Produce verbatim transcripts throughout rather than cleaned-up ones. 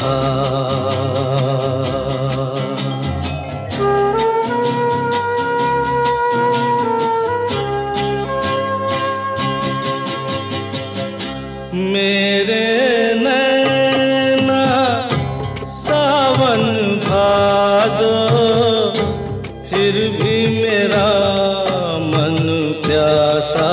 मेरे नैना सावन भादो, फिर भी मेरा मन प्यासा,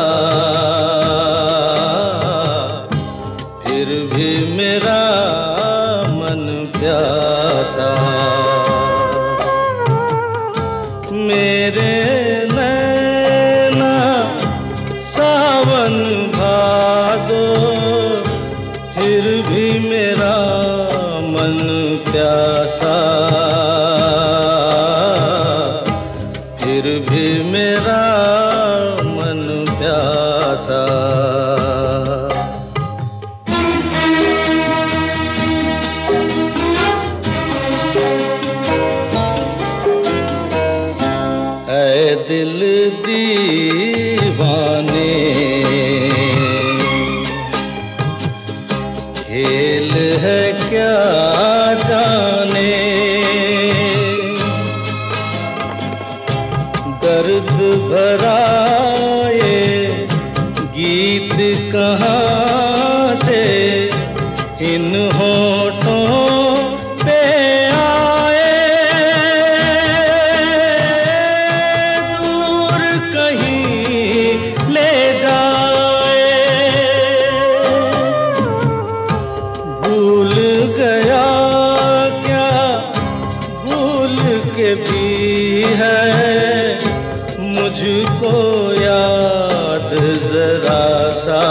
फिर भी मेरा मन प्यासा। मेरे नैना सावन भादो, फिर भी मेरा मन प्यासा, फिर भी मेरा मन प्यासा। ऐ दिल दीवाने, खेल है क्या जाने, दर्द भरा ये गीत कहाँ से इन होठों पे आए। दूर कहीं ले जाए, भूल गया क्या भूल के भी है मुझको याद जरा सा,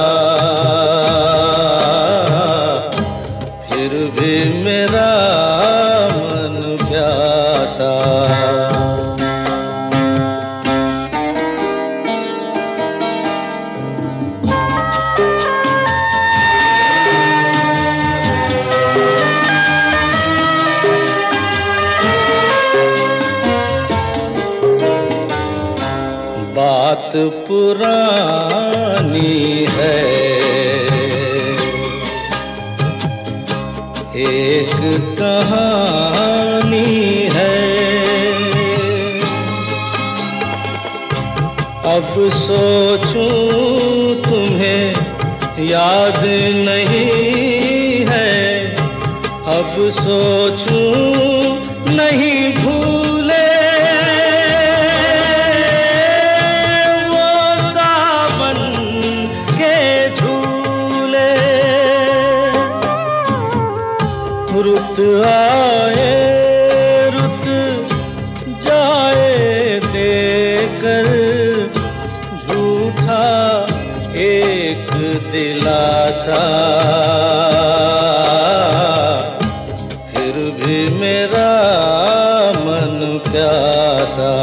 फिर भी मेरा मन प्यासा। बात पुरानी है, एक कहानी है, अब सोचूं तुम्हें याद नहीं है, अब सोचूं नहीं भूले रुत आए रुत जाए देकर झूठा एक दिलासा, फिर भी मेरा मन प्यासा।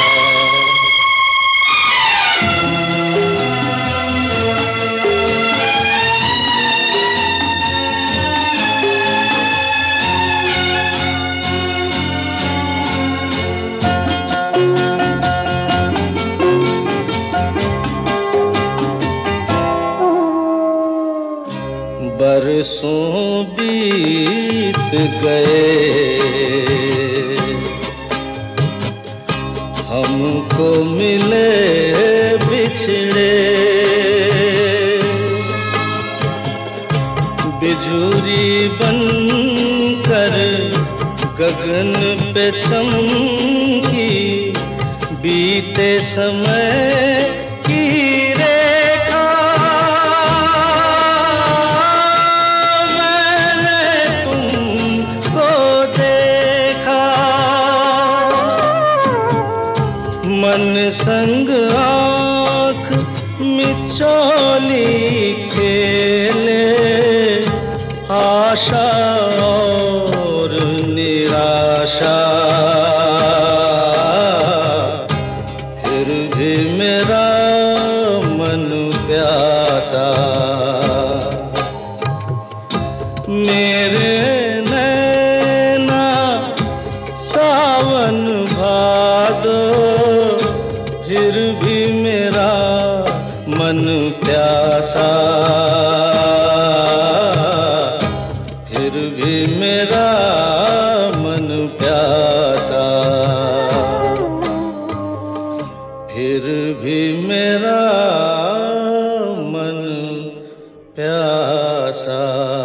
बरसों बीत गए, हमको मिले बिछड़े, बिजुरी बनकर गगन पे चमकी, बीते समय की मन संग आँख मिचौली खेले, आशा और निराशा, फिर भी मेरा मन प्यासा। मेरे नैना सावन भादो, फिर भी मेरा मन प्यासा, फिर भी भी मेरा मन प्यासा, फिर भी मेरा मन प्यासा।